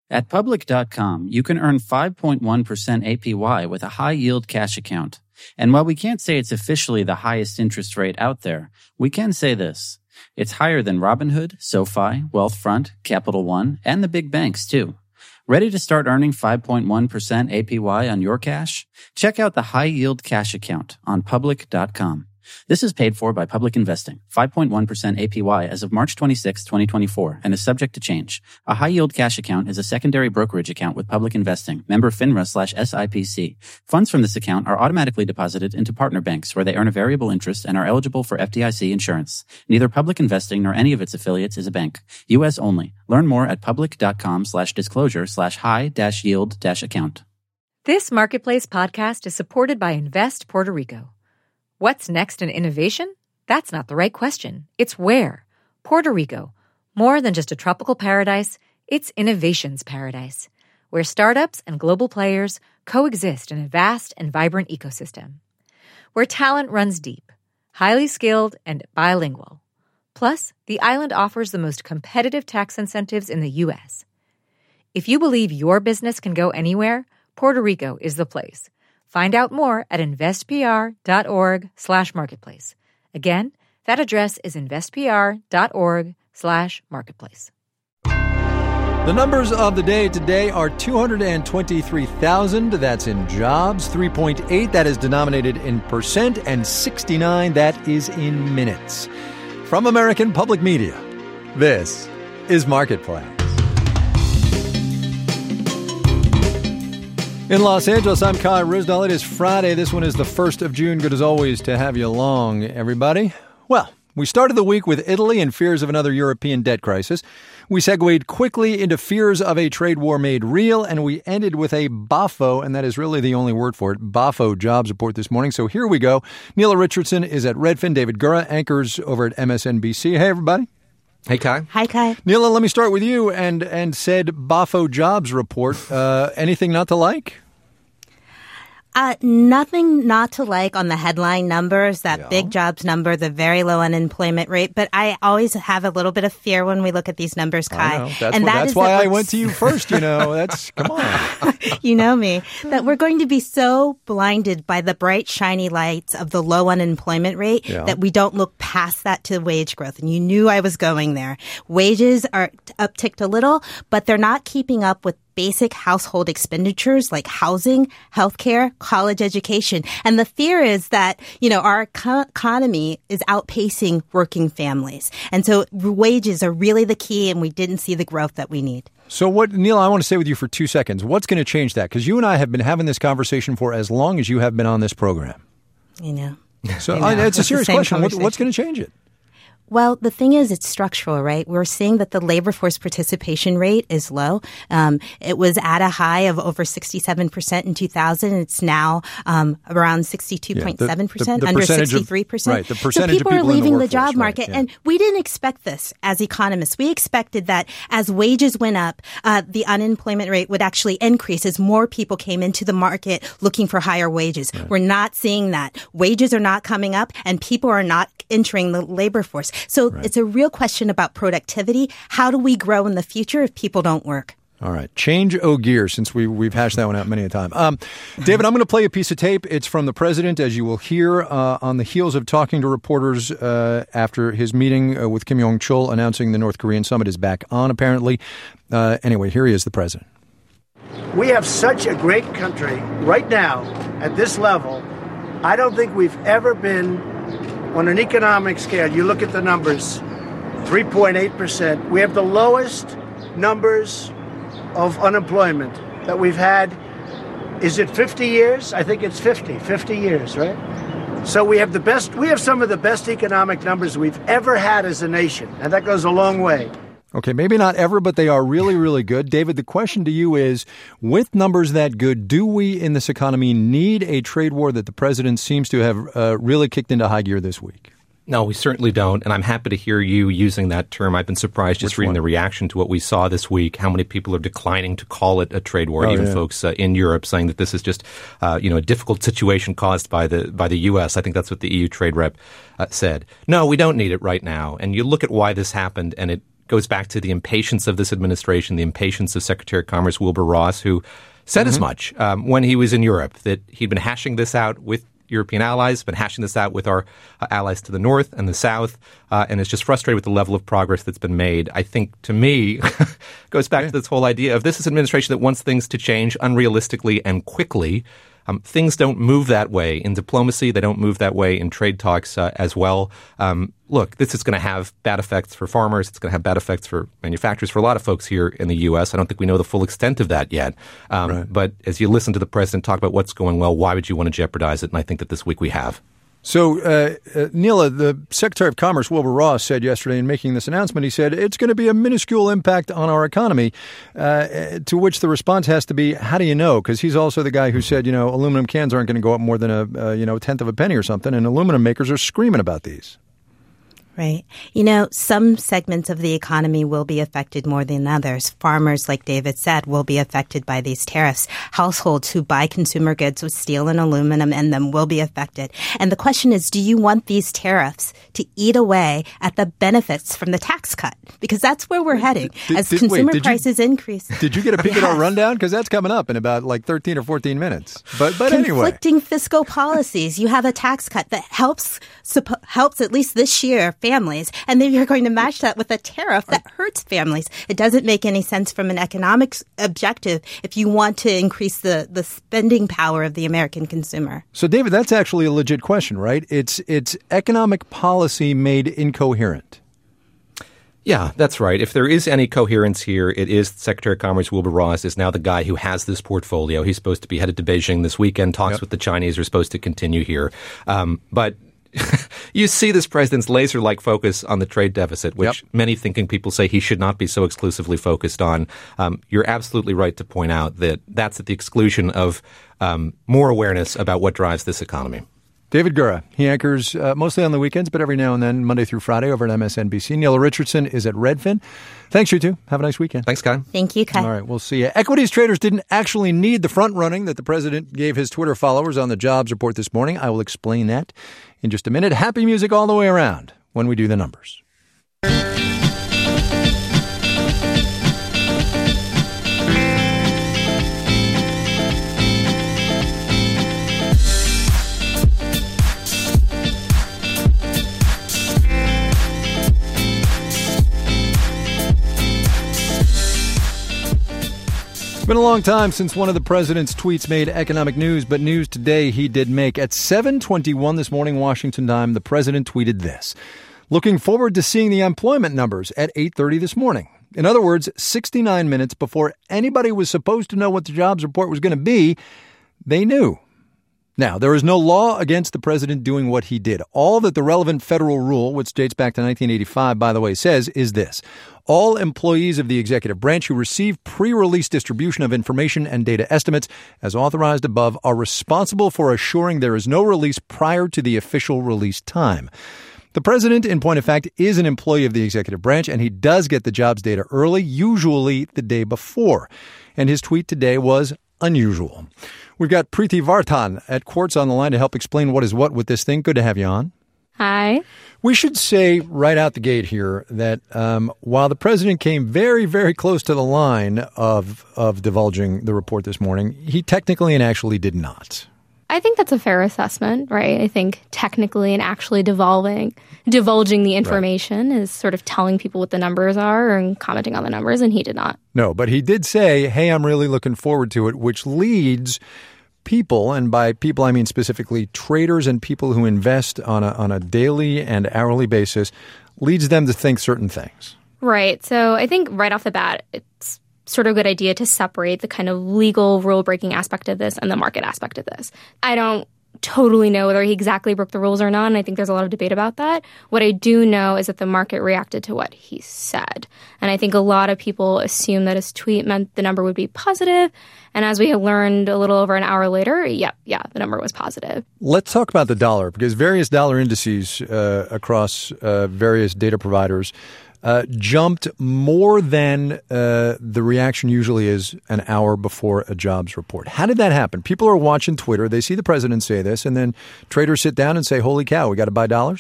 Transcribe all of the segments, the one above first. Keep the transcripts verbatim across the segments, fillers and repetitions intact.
At Public dot com, you can earn five point one percent A P Y with a high-yield cash account. And while we can't say it's officially the highest interest rate out there, we can say this. It's higher than Robinhood, SoFi, Wealthfront, Capital One, and the big banks, too. Ready to start earning five point one percent A P Y on your cash? Check out the high-yield cash account on Public dot com. This is paid for by Public Investing, five point one percent A P Y as of March twenty-sixth, twenty twenty-four, and is subject to change. A high-yield cash account is a secondary brokerage account with Public Investing, member FINRA slash S I P C. Funds from this account are automatically deposited into partner banks where they earn a variable interest and are eligible for F D I C insurance. Neither Public Investing nor any of its affiliates is a bank. U S only. Learn more at Public dot com slash disclosure slash high dash yield dash account. This Marketplace podcast is supported by Invest Puerto Rico. What's next in innovation? That's not the right question. It's where. Puerto Rico. More than just a tropical paradise, it's innovation's paradise, where startups and global players coexist in a vast and vibrant ecosystem. Where talent runs deep, highly skilled, and bilingual. Plus, the island offers the most competitive tax incentives in the U S. If you believe your business can go anywhere, Puerto Rico is the place. Find out more at investpr.org slash marketplace. Again, that address is investpr.org slash marketplace. The numbers of the day today are two hundred twenty-three thousand. That's in jobs. three point eight, that is denominated in percent. And sixty-nine, that is in minutes. From American Public Media, this is Marketplace. In Los Angeles, I'm Kai Ryssdal. It is Friday. This one is the first of June. Good as always to have you along, everybody. Well, we started the week with Italy and fears of another European debt crisis. We segued quickly into fears of a trade war made real, and we ended with a B A F O, and that is really the only word for it, B A F O jobs report this morning. So here we go. Neela Richardson is at Redfin. David Gura anchors over at M S N B C. Hey, everybody. Hey, Kai. Hi, Kai. Neela, let me start with you and, and said B A F O jobs report. Uh, anything not to like? Uh, nothing not to like on the headline numbers, that Yeah. big jobs number, the very low unemployment rate. But I always have a little bit of fear when we look at these numbers, Kai. I know. That's, and what, that that's is why that I went to you first, you know. That's, come on. You know me, that we're going to be so blinded by the bright, shiny lights of the low unemployment rate Yeah. that we don't look past that to wage growth. And you knew I was going there. Wages are upticked a little, but they're not keeping up with basic household expenditures like housing, healthcare, college education. And the fear is that, you know, our co- economy is outpacing working families. And so wages are really the key, and we didn't see the growth that we need. So what, Neil, I want to stay with you for two seconds. What's going to change that? Because you and I have been having this conversation for as long as you have been on this program. You know. So I know. I, it's a It's the serious same question. What, conversation. what's going to change it? Well, the thing is, it's structural, right? We're seeing that the labor force participation rate is low. Um, it was at a high of over sixty-seven percent in two thousand. It's now um, around sixty-two point seven percent, Yeah, the- the under percentage of- sixty-three percent. right, the percentage so people, of people are in the leaving the, workforce, job right, market. yeah. And we didn't expect this as economists. We expected that as wages went up, uh, the unemployment rate would actually increase as more people came into the market looking for higher wages. Right. We're not seeing that. Wages are not coming up, and people are not entering the labor force. So Right. it's a real question about productivity. How do we grow in the future if people don't work? All right. Change o gear, since we, we've hashed that one out many a time. Um, David, I'm going to play a piece of tape. It's from the president, as you will hear, uh, on the heels of talking to reporters uh, after his meeting uh, with Kim Jong-chul announcing the North Korean summit is back on, apparently. Uh, anyway, here he is, the president. We have such a great country right now at this level. I don't think we've ever been on an economic scale. You look at the numbers, three point eight percent. We have the lowest numbers of unemployment that we've had. Is it fifty years? I think it's fifty, fifty years, right? So we have the best, we have some of the best economic numbers we've ever had as a nation. And that goes a long way. Okay, maybe not ever, but they are really, really good. David, the question to you is, with numbers that good, do we in this economy need a trade war that the president seems to have uh, really kicked into high gear this week? No, we certainly don't. And I'm happy to hear you using that term. I've been surprised just Which reading one? the reaction to what we saw this week, how many people are declining to call it a trade war, Oh, even yeah. folks uh, in Europe saying that this is just, uh, you know, a difficult situation caused by the by the U S. I think that's what the E U trade rep uh, said. No, we don't need it right now. And you look at why this happened, and it goes back to the impatience of this administration, the impatience of Secretary of Commerce Wilbur Ross, who said mm-hmm. as much um, when he was in Europe, that he'd been hashing this out with European allies, been hashing this out with our uh, allies to the north and the south, uh, and is just frustrated with the level of progress that's been made. I think, to me, goes back yeah. to this whole idea of this is an administration that wants things to change unrealistically and quickly. Um, things don't move that way in diplomacy. They don't move that way in trade talks uh, as well. Um, look, this is going to have bad effects for farmers. It's going to have bad effects for manufacturers, for a lot of folks here in the U S. I don't think we know the full extent of that yet. Um, right. But as you listen to the president talk about what's going well, why would you want to jeopardize it? And I think that this week we have. So, uh, uh, Neela, the Secretary of Commerce, Wilbur Ross, said yesterday in making this announcement, he said it's going to be a minuscule impact on our economy, uh, to which the response has to be, how do you know? Because he's also the guy who said, you know, aluminum cans aren't going to go up more than a, uh, you know, tenth of a penny or something, and aluminum makers are screaming about these. Right. You know, some segments of the economy will be affected more than others. Farmers, like David said, will be affected by these tariffs. Households who buy consumer goods with steel and aluminum in them will be affected. And the question is, do you want these tariffs to eat away at the benefits from the tax cut? Because that's where we're heading did, as did, consumer wait, prices you, increase. Did you get a peek yes. at our rundown? Because that's coming up in about like thirteen or fourteen minutes. But but anyway. Conflicting fiscal policies. You have a tax cut that helps helps at least this year families, and then you're going to match that with a tariff that hurts families. It doesn't make any sense from an economic objective if you want to increase the, the spending power of the American consumer. So, David, that's actually a legit question, right? It's it's economic policy made incoherent. Yeah, that's right. If there is any coherence here, it is Secretary of Commerce Wilbur Ross is now the guy who has this portfolio. He's supposed to be headed to Beijing this weekend. Talks yep. with the Chinese are supposed to continue here. Um, but you see this president's laser-like focus on the trade deficit, which yep. many thinking people say he should not be so exclusively focused on. Um, you're absolutely right to point out that that's at the exclusion of um, more awareness about what drives this economy. David Gura, he anchors uh, mostly on the weekends, but every now and then, Monday through Friday over at M S N B C. Neela Richardson is at Redfin. Thanks, you two. Have a nice weekend. Thanks, Kai. Thank you, Kai. All right, we'll see you. Equities traders didn't actually need the front-running that the president gave his Twitter followers on the jobs report this morning. I will explain that in just a minute. Happy music all the way around when we do the numbers. It's been a long time since one of the president's tweets made economic news, but news today he did make. At seven twenty-one this morning, Washington time, the president tweeted this: looking forward to seeing the employment numbers at eight thirty this morning. In other words, sixty-nine minutes before anybody was supposed to know what the jobs report was going to be, they knew. Now, there is no law against the president doing what he did. All that the relevant federal rule, which dates back to nineteen eighty-five, by the way, says is this: all employees of the executive branch who receive pre-release distribution of information and data estimates as authorized above are responsible for assuring there is no release prior to the official release time. The president, in point of fact, is an employee of the executive branch, and he does get the jobs data early, usually the day before. And his tweet today was unusual. We've got Preeti Vartan at Quartz on the line to help explain what is what with this thing. Good to have you on. Hi. We should say right out the gate here that um, while the president came very, very close to the line of of divulging the report this morning, he technically and actually did not. I think that's a fair assessment, right? I think technically and actually divulging, divulging the information right. is sort of telling people what the numbers are and commenting on the numbers, and he did not. No, but he did say, hey, I'm really looking forward to it, which leads people, and by people I mean specifically traders and people who invest on a, on a daily and hourly basis, leads them to think certain things. Right. So I think right off the bat, it's sort of a good idea to separate the kind of legal rule-breaking aspect of this and the market aspect of this. I don't totally know whether he exactly broke the rules or not, and I think there's a lot of debate about that. What I do know is that the market reacted to what he said. And I think a lot of people assumed that his tweet meant the number would be positive. And as we learned a little over an hour later, yeah, yeah, the number was positive. Let's talk about the dollar, because various dollar indices uh, across uh, various data providers Uh, jumped more than uh, the reaction usually is an hour before a jobs report. How did that happen? People are watching Twitter. They see the president say this, and then traders sit down and say, holy cow, we got to buy dollars?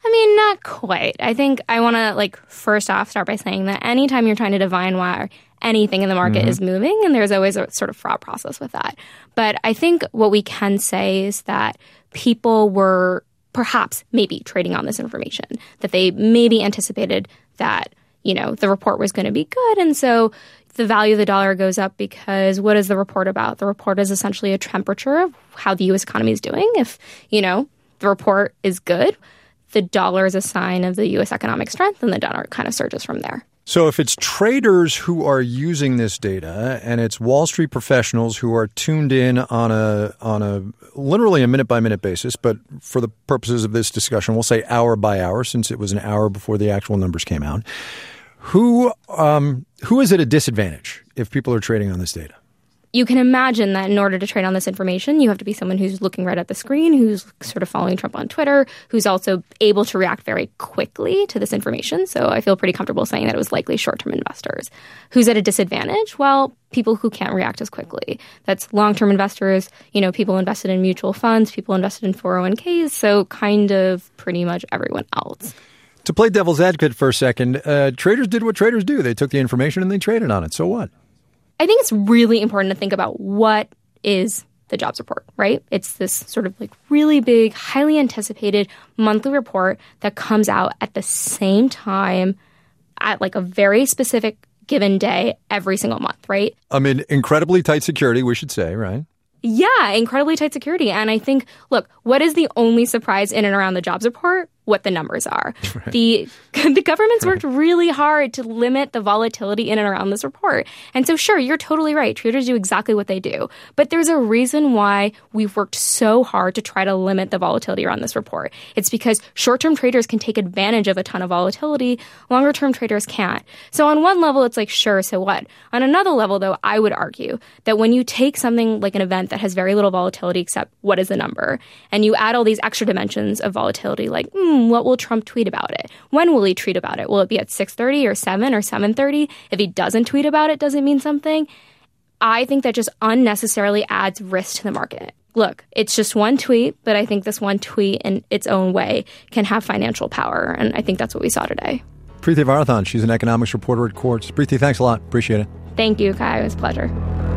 I mean, not quite. I think I want to, like, first off, start by saying that anytime you're trying to divine why anything in the market mm-hmm. is moving, and there's always a sort of fraud process with that. But I think what we can say is that people were perhaps maybe trading on this information, that they maybe anticipated that, you know, the report was going to be good. And so the value of the dollar goes up because what is the report about? The report is essentially a temperature of how the U S economy is doing. If, you know, the report is good, the dollar is a sign of the U S economic strength, and the dollar kind of surges from there. So if it's traders who are using this data and it's Wall Street professionals who are tuned in on a on a literally a minute by minute basis, but for the purposes of this discussion, we'll say hour by hour since it was an hour before the actual numbers came out, who um, who is at a disadvantage if people are trading on this data? You can imagine that in order to trade on this information, you have to be someone who's looking right at the screen, who's sort of following Trump on Twitter, who's also able to react very quickly to this information. So I feel pretty comfortable saying that it was likely short-term investors. Who's at a disadvantage? Well, people who can't react as quickly. That's long-term investors, you know, people invested in mutual funds, people invested in four oh one k's, so kind of pretty much everyone else. To play devil's advocate for a second, uh, traders did what traders do. They took the information and they traded on it. So what? I think it's really important to think about what is the jobs report, right? It's this sort of like really big, highly anticipated monthly report that comes out at the same time at like a very specific given day every single month, right? I mean, incredibly tight security, we should say, right? Yeah, incredibly tight security. And I think, look, what is the only surprise in and around the jobs report? What the numbers are. Right. The the government's worked really hard to limit the volatility in and around this report. And so, sure, you're totally right. Traders do exactly what they do. But there's a reason why we've worked so hard to try to limit the volatility around this report. It's because short-term traders can take advantage of a ton of volatility. Longer-term traders can't. So on one level, it's like, sure, so what? On another level, though, I would argue that when you take something like an event that has very little volatility except what is the number, and you add all these extra dimensions of volatility, like, hmm, what will Trump tweet about it? When will he tweet about it? Will it be at six thirty or seven or seven thirty? If he doesn't tweet about it, does it mean something? I think that just unnecessarily adds risk to the market. Look, it's just one tweet, but I think this one tweet in its own way can have financial power, and I think that's what we saw today. Preeti Varathan, she's an economics reporter at Quartz. Preeti, thanks a lot. Appreciate it. Thank you, Kai. It was a pleasure.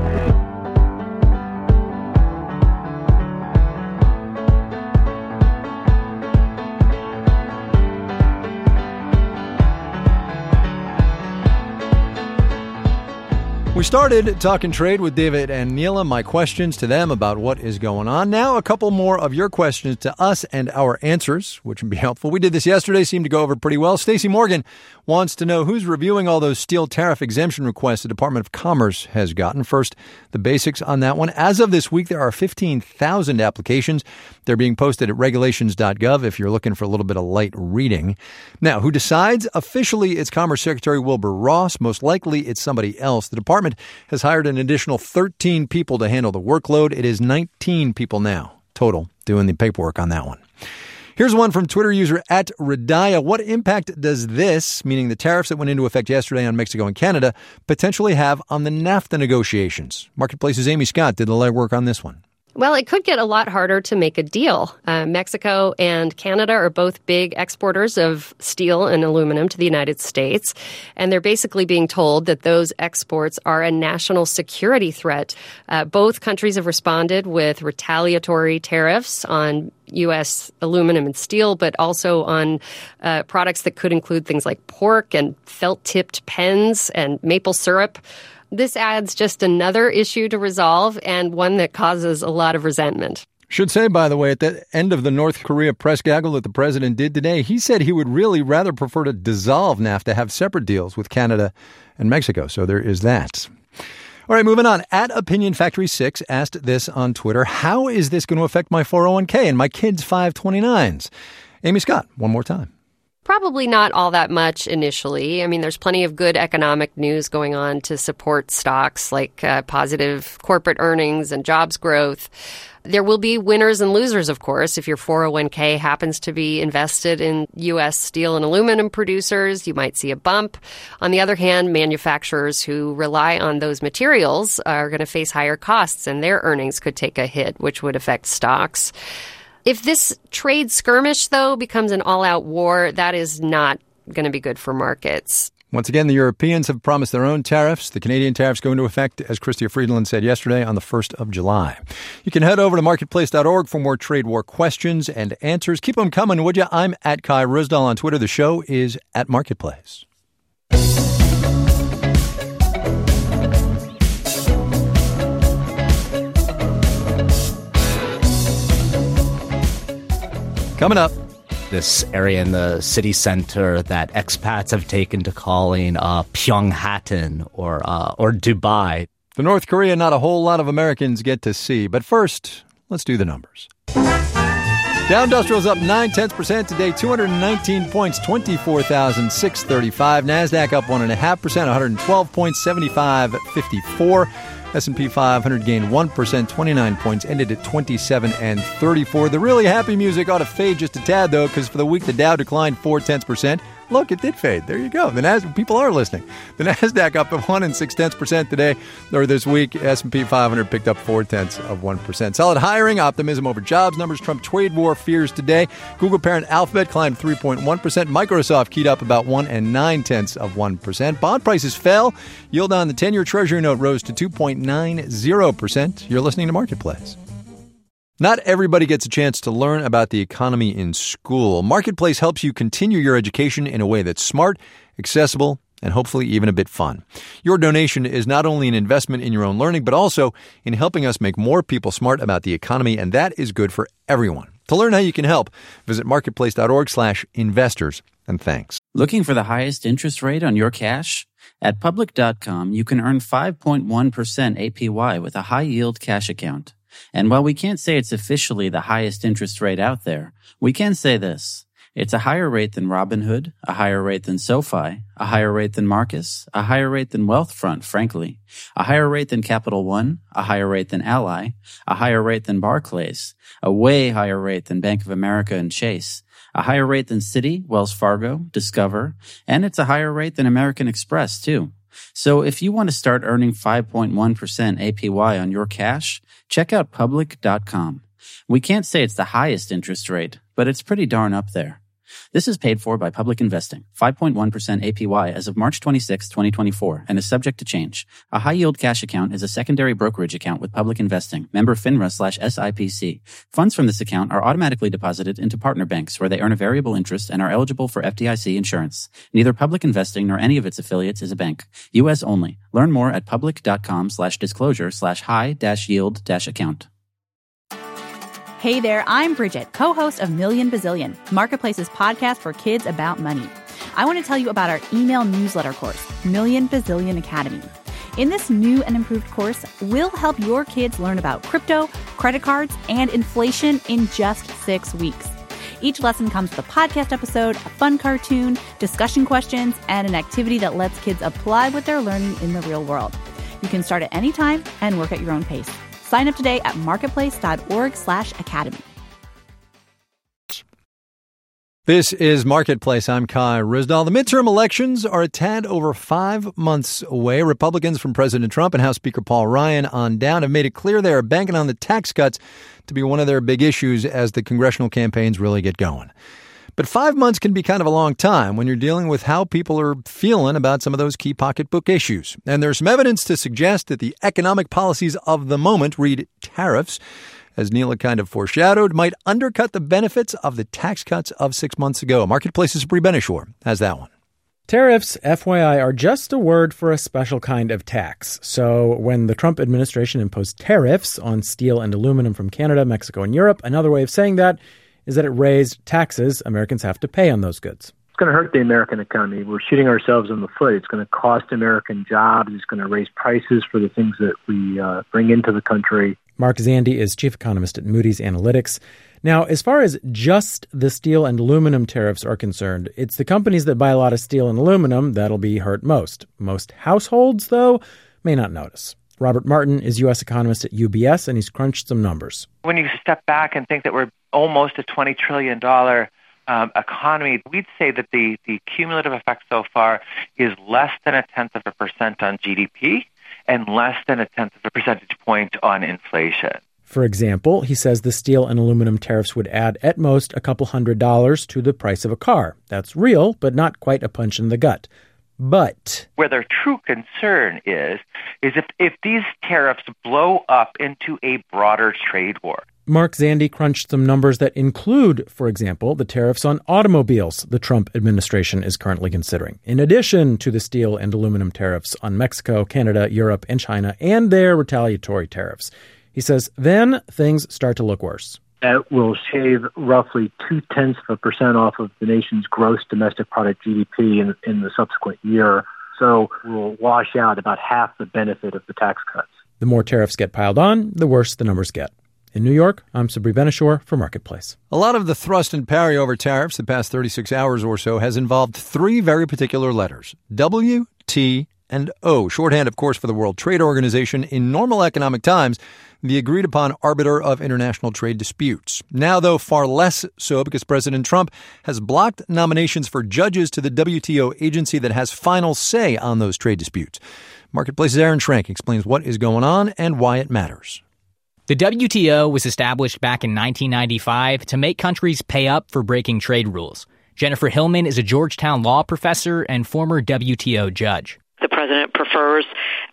We started talking trade with David and Neela. My questions to them about what is going on. Now, a couple more of your questions to us and our answers, which would be helpful. We did this yesterday, seemed to go over pretty well. Stacey Morgan wants to know who's reviewing all those steel tariff exemption requests the Department of Commerce has gotten. First, the basics on that one. As of this week, there are fifteen thousand applications. They're being posted at regulations dot gov if you're looking for a little bit of light reading. Now, who decides? Officially, it's Commerce Secretary Wilbur Ross. Most likely, it's somebody else. The department has hired an additional thirteen people to handle the workload. It is nineteen people now total doing the paperwork on that one. Here's one from Twitter user at Redaya. What impact does this, meaning the tariffs that went into effect yesterday on Mexico and Canada, potentially have on the NAFTA negotiations? Marketplace's Amy Scott did the legwork on this one. Well, it could get a lot harder to make a deal. Uh, Mexico and Canada are both big exporters of steel and aluminum to the United States, and they're basically being told that those exports are a national security threat. Uh, both countries have responded with retaliatory tariffs on U S aluminum and steel, but also on uh, products that could include things like pork and felt-tipped pens and maple syrup. This adds just another issue to resolve and one that causes a lot of resentment. Should say, by the way, at the end of the North Korea press gaggle that the president did today, he said he would really rather prefer to dissolve NAFTA, have separate deals with Canada and Mexico. So there is that. All right, moving on. At Opinion Factory six asked this on Twitter. How is this going to affect my four oh one k and my kids' five twenty-nines? Amy Scott, one more time. Probably not all that much initially. I mean, there's plenty of good economic news going on to support stocks like uh, positive corporate earnings and jobs growth. There will be winners and losers, of course. If your four oh one k happens to be invested in U S steel and aluminum producers, you might see a bump. On the other hand, manufacturers who rely on those materials are going to face higher costs, and their earnings could take a hit, which would affect stocks. If this trade skirmish, though, becomes an all-out war, that is not going to be good for markets. Once again, the Europeans have promised their own tariffs. The Canadian tariffs go into effect, as Chrystia Friedland said yesterday, on the first of July. You can head over to marketplace dot org for more trade war questions and answers. Keep them coming, would you? I'm at Kai Ryssdal on Twitter. The show is at Marketplace. Coming up. This area in the city center that expats have taken to calling uh, Pyongyang or uh, or Dubai. The North Korea not a whole lot of Americans get to see. But first, let's do the numbers. Dow Industrial's up nine tenths percent today, two hundred nineteen points, twenty-four thousand six hundred thirty-five. NASDAQ up one point five percent, one hundred twelve points, seventy-five fifty-four. S and P five hundred gained one percent, twenty-nine points, ended at twenty-seven and thirty-four. The really happy music ought to fade just a tad, though, because for the week the Dow declined four tenths percent. Look, it did fade. There you go. The Nas- people are listening. The NASDAQ up at one and six tenths percent today, or this week. S and P five hundred picked up four tenths of one percent. Solid hiring, optimism over jobs numbers, Trump trade war fears today. Google parent Alphabet climbed three point one percent. Microsoft keyed up about one and nine tenths of one percent. Bond prices fell. Yield on the ten-year Treasury note rose to two point nine zero percent. You're listening to Marketplace. Not everybody gets a chance to learn about the economy in school. Marketplace helps you continue your education in a way that's smart, accessible, and hopefully even a bit fun. Your donation is not only an investment in your own learning, but also in helping us make more people smart about the economy, and that is good for everyone. To learn how you can help, visit marketplace dot org slash investors, and thanks. Looking for the highest interest rate on your cash? At public dot com, you can earn five point one percent A P Y with a high-yield cash account. And while we can't say it's officially the highest interest rate out there, we can say this. It's a higher rate than Robinhood, a higher rate than SoFi, a higher rate than Marcus, a higher rate than Wealthfront, frankly, a higher rate than Capital One, a higher rate than Ally, a higher rate than Barclays, a way higher rate than Bank of America and Chase, a higher rate than Citi, Wells Fargo, Discover, and it's a higher rate than American Express, too. So if you want to start earning five point one percent A P Y on your cash, check out public dot com. We can't say it's the highest interest rate, but it's pretty darn up there. This is paid for by Public Investing, five point one percent A P Y as of March twenty-sixth, twenty twenty-four, and is subject to change. A high-yield cash account is a secondary brokerage account with Public Investing, member FINRA slash S I P C. Funds from this account are automatically deposited into partner banks where they earn a variable interest and are eligible for F D I C insurance. Neither Public Investing nor any of its affiliates is a bank. U S only. Learn more at public dot com slash disclosure slash high dash yield dash account. Hey there, I'm Bridget, co-host of Million Bazillion, Marketplace's podcast for kids about money. I want to tell you about our email newsletter course, Million Bazillion Academy. In this new and improved course, we'll help your kids learn about crypto, credit cards, and inflation in just six weeks. Each lesson comes with a podcast episode, a fun cartoon, discussion questions, and an activity that lets kids apply what they're learning in the real world. You can start at any time and work at your own pace. Sign up today at marketplace dot org slash academy. This is Marketplace. I'm Kai Ryssdal. The midterm elections are a tad over five months away. Republicans from President Trump and House Speaker Paul Ryan on down have made it clear they are banking on the tax cuts to be one of their big issues as the congressional campaigns really get going. But five months can be kind of a long time when you're dealing with how people are feeling about some of those key pocketbook issues. And there's some evidence to suggest that the economic policies of the moment, read tariffs, as Neela kind of foreshadowed, might undercut the benefits of the tax cuts of six months ago. Marketplace's Brie Benishore has that one. Tariffs, F Y I, are just a word for a special kind of tax. So when the Trump administration imposed tariffs on steel and aluminum from Canada, Mexico, and Europe, another way of saying that is that it raised taxes Americans have to pay on those goods. It's going to hurt the American economy. We're shooting ourselves in the foot. It's going to cost American jobs. It's going to raise prices for the things that we uh, bring into the country. Mark Zandi is chief economist at Moody's Analytics. Now, as far as just the steel and aluminum tariffs are concerned, it's the companies that buy a lot of steel and aluminum that'll be hurt most. Most households, though, may not notice. Robert Martin is U S economist at U B S, and he's crunched some numbers. When you step back and think that we're almost a twenty trillion dollars um, economy, we'd say that the, the cumulative effect so far is less than a tenth of a percent on G D P and less than a tenth of a percentage point on inflation. For example, he says the steel and aluminum tariffs would add at most a couple hundred dollars to the price of a car. That's real, but not quite a punch in the gut. But where their true concern is, is if, if these tariffs blow up into a broader trade war. Mark Zandi crunched some numbers that include, for example, the tariffs on automobiles the Trump administration is currently considering, in addition to the steel and aluminum tariffs on Mexico, Canada, Europe, and China, and their retaliatory tariffs. He says then things start to look worse. That will shave roughly two-tenths of a percent off of the nation's gross domestic product G D P in, in the subsequent year. So we'll wash out about half the benefit of the tax cuts. The more tariffs get piled on, the worse the numbers get. In New York, I'm Sabri Benishore for Marketplace. A lot of the thrust and parry over tariffs the past thirty-six hours or so has involved three very particular letters: W, T, and O. Shorthand, of course, for the World Trade Organization. In normal economic times, the agreed-upon arbiter of international trade disputes. Now, though, far less so because President Trump has blocked nominations for judges to the W T O agency that has final say on those trade disputes. Marketplace's Aaron Schrank explains what is going on and why it matters. The W T O was established back in nineteen ninety-five to make countries pay up for breaking trade rules. Jennifer Hillman is a Georgetown law professor and former W T O judge. The president prefers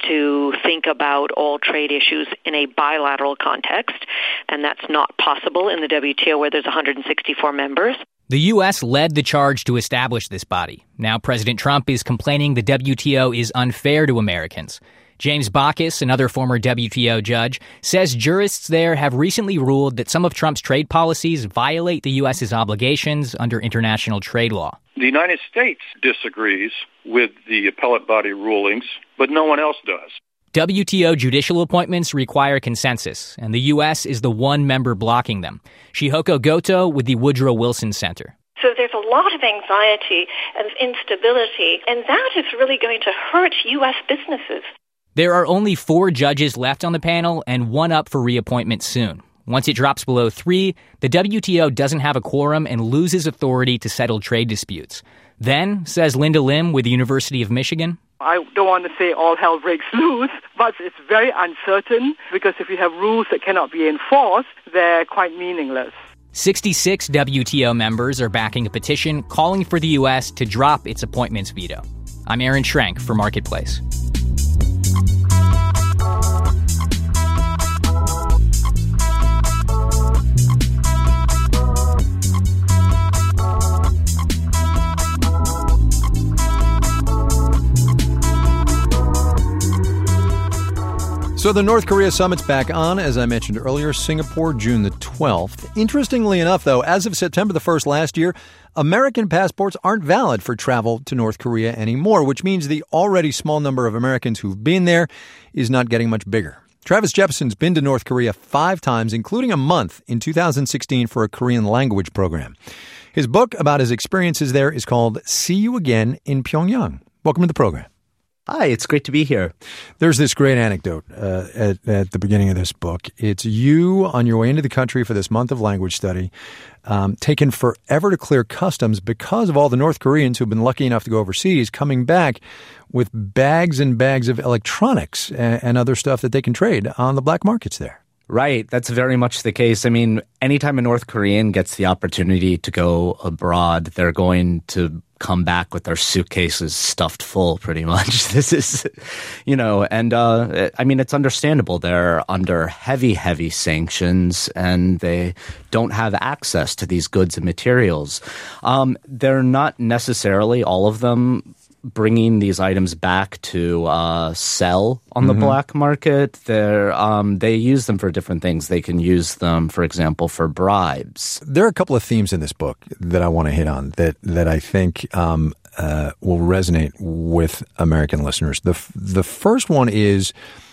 to think about all trade issues in a bilateral context, and that's not possible in the W T O where there's one hundred sixty-four members. The U S led the charge to establish this body. Now President Trump is complaining the W T O is unfair to Americans. James Baucus, another former W T O judge, says jurists there have recently ruled that some of Trump's trade policies violate the U S's obligations under international trade law. The United States disagrees with the appellate body rulings, but no one else does. W T O judicial appointments require consensus, and the U S is the one member blocking them. Shihoko Goto with the Woodrow Wilson Center. So there's a lot of anxiety and instability, and that is really going to hurt U S businesses. There are only four judges left on the panel and one up for reappointment soon. Once it drops below three, the W T O doesn't have a quorum and loses authority to settle trade disputes. Then, says Linda Lim with the University of Michigan, I don't want to say all hell breaks loose, but it's very uncertain because if you have rules that cannot be enforced, they're quite meaningless. sixty-six W T O members are backing a petition calling for the U S to drop its appointments veto. I'm Aaron Schrank for Marketplace. So the North Korea summit's back on, as I mentioned earlier, Singapore, June the twelfth. Interestingly enough, though, as of September the first last year, American passports aren't valid for travel to North Korea anymore, which means the already small number of Americans who've been there is not getting much bigger. Travis Jepson's been to North Korea five times, including a month in two thousand sixteen for a Korean language program. His book about his experiences there is called See You Again in Pyongyang. Welcome to the program. Hi, it's great to be here. There's this great anecdote uh, at, at the beginning of this book. It's you on your way into the country for this month of language study, um, taken forever to clear customs because of all the North Koreans who've been lucky enough to go overseas coming back with bags and bags of electronics and, and other stuff that they can trade on the black markets there. Right. That's very much the case. I mean, anytime a North Korean gets the opportunity to go abroad, they're going to come back with their suitcases stuffed full, pretty much. This is, you know, and uh, I mean, it's understandable. They're under heavy, heavy sanctions and they don't have access to these goods and materials. Um, they're not necessarily, all of them, bringing these items back to uh, sell on the mm-hmm. black market. They're, um, they use them for different things. They can use them, for example, for bribes. There are a couple of themes in this book that I want to hit on that, that I think um, uh, will resonate with American listeners. The, the first one is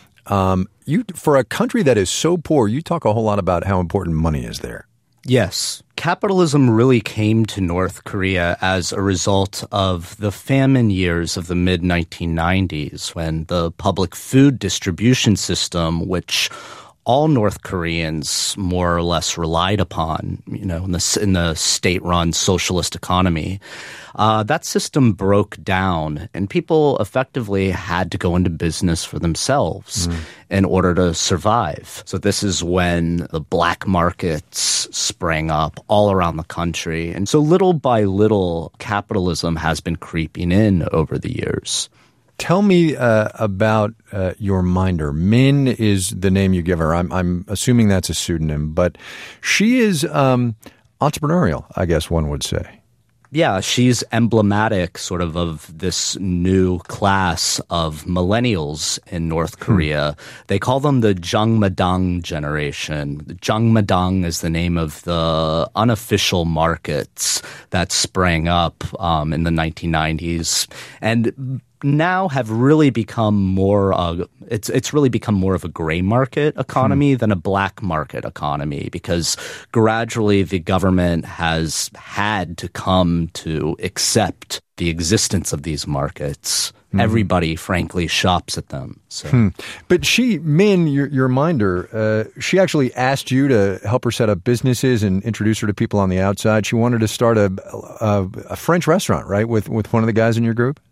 um, you for a country that is so poor, you talk a whole lot about how important money is there. Yes. Capitalism really came to North Korea as a result of the famine years of the mid nineteen nineties when the public food distribution system, which all North Koreans more or less relied upon, you know, in the, in the state-run socialist economy. Uh, that system broke down, and people effectively had to go into business for themselves mm. in order to survive. So this is when the black markets sprang up all around the country. And so little by little, capitalism has been creeping in over the years. Tell me uh, about uh, your minder. Min is the name you give her. I'm, I'm assuming that's a pseudonym, but she is um, entrepreneurial, I guess one would say. Yeah, she's emblematic sort of of this new class of millennials in North Korea. Hmm. They call them the Jangmadang generation. The Jangmadang is the name of the unofficial markets that sprang up um, in the nineteen nineties. And now have really become more uh, it's it's really become more of a gray market economy hmm. than a black market economy, because gradually the government has had to come to accept the existence of these markets. Hmm. Everybody, frankly, shops at them. So. Hmm. But she, Min, your, your minder, uh, she actually asked you to help her set up businesses and introduce her to people on the outside. She wanted to start a, a, a French restaurant, right, with, with one of the guys in your group?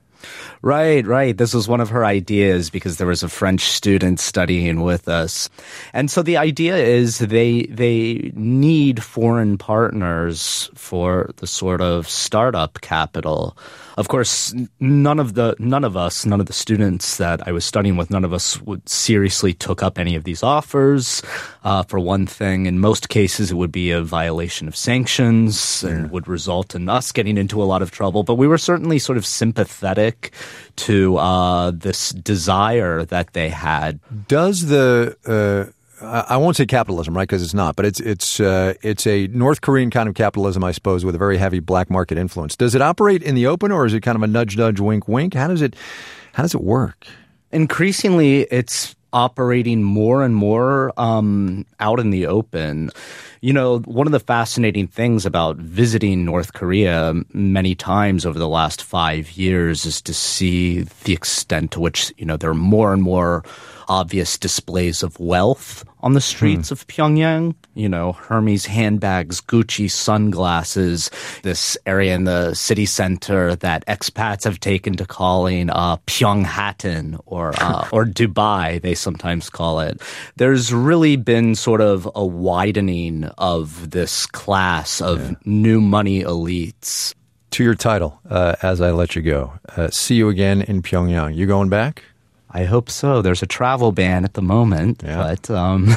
Right, right. This was one of her ideas because there was a French student studying with us. And so the idea is they they need foreign partners for the sort of startup capital. Of course, none of the none of us, none of the students that I was studying with, none of us would seriously took up any of these offers. Uh, for one thing, in most cases, it would be a violation of sanctions and yeah. would result in us getting into a lot of trouble. But we were certainly sort of sympathetic to uh, this desire that they had. Does the uh I won't say capitalism, right, because it's not, but it's it's uh, it's a North Korean kind of capitalism, I suppose, with a very heavy black market influence. Does it operate in the open, or is it kind of a nudge, nudge, wink, wink? How does it how does it work? Increasingly, it's operating more and more um, out in the open. You know, one of the fascinating things about visiting North Korea many times over the last five years is to see the extent to which, you know, there are more and more obvious displays of wealth on the streets hmm. of Pyongyang. You know, Hermes handbags, Gucci sunglasses, this area in the city center that expats have taken to calling uh, Pyonghattan or uh, or Dubai, they sometimes call it. There's really been sort of a widening of this class of yeah. new money elites. To your title, uh, as I let you go, uh, see you again in Pyongyang. You going back? I hope so. There's a travel ban at the moment, yeah. but um,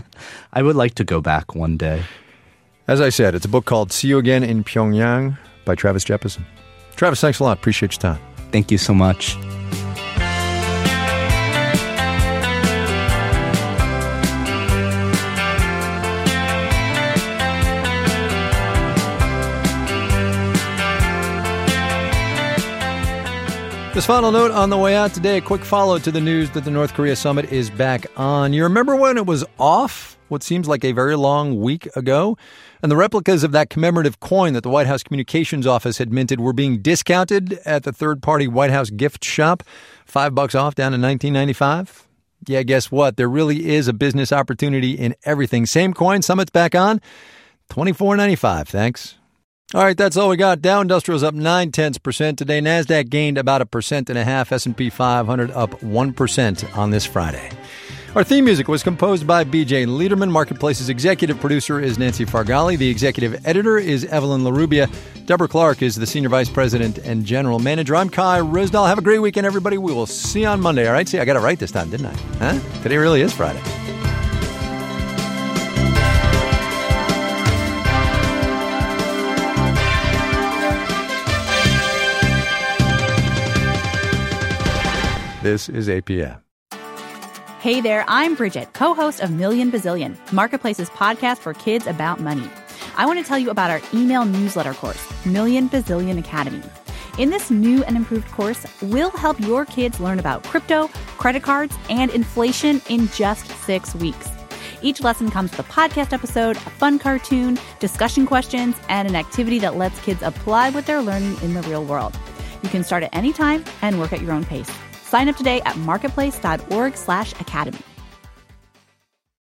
I would like to go back one day. As I said, it's a book called See You Again in Pyongyang by Travis Jeppesen. Travis, thanks a lot. Appreciate your time. Thank you so much. This final note on the way out today, a quick follow to the news that the North Korea summit is back on. You remember when it was off, what seems like a very long week ago? And the replicas of that commemorative coin that the White House Communications Office had minted were being discounted at the third-party White House gift shop, five bucks off down to nineteen ninety-five. Yeah, guess what? There really is a business opportunity in everything. Same coin, summit's back on, twenty-four ninety-five. Thanks. All right, that's all we got. Dow Industrial's up nine tenths percent today. NASDAQ gained about a percent and a half. S and P five hundred up one percent on this Friday. Our theme music was composed by B J Liederman. Marketplace's executive producer is Nancy Fargali. The executive editor is Evelyn LaRubia. Deborah Clark is the senior vice president and general manager. I'm Kai Ryssdal. Have a great weekend, everybody. We will see you on Monday. All right, see, I got it right this time, didn't I? Huh? Today really is Friday. This is A P M. Hey there, I'm Bridget, co-host of Million Bazillion, Marketplace's podcast for kids about money. I want to tell you about our email newsletter course, Million Bazillion Academy. In this new and improved course, we'll help your kids learn about crypto, credit cards, and inflation in just six weeks. Each lesson comes with a podcast episode, a fun cartoon, discussion questions, and an activity that lets kids apply what they're learning in the real world. You can start at any time and work at your own pace. Sign up today at marketplace.org slash academy.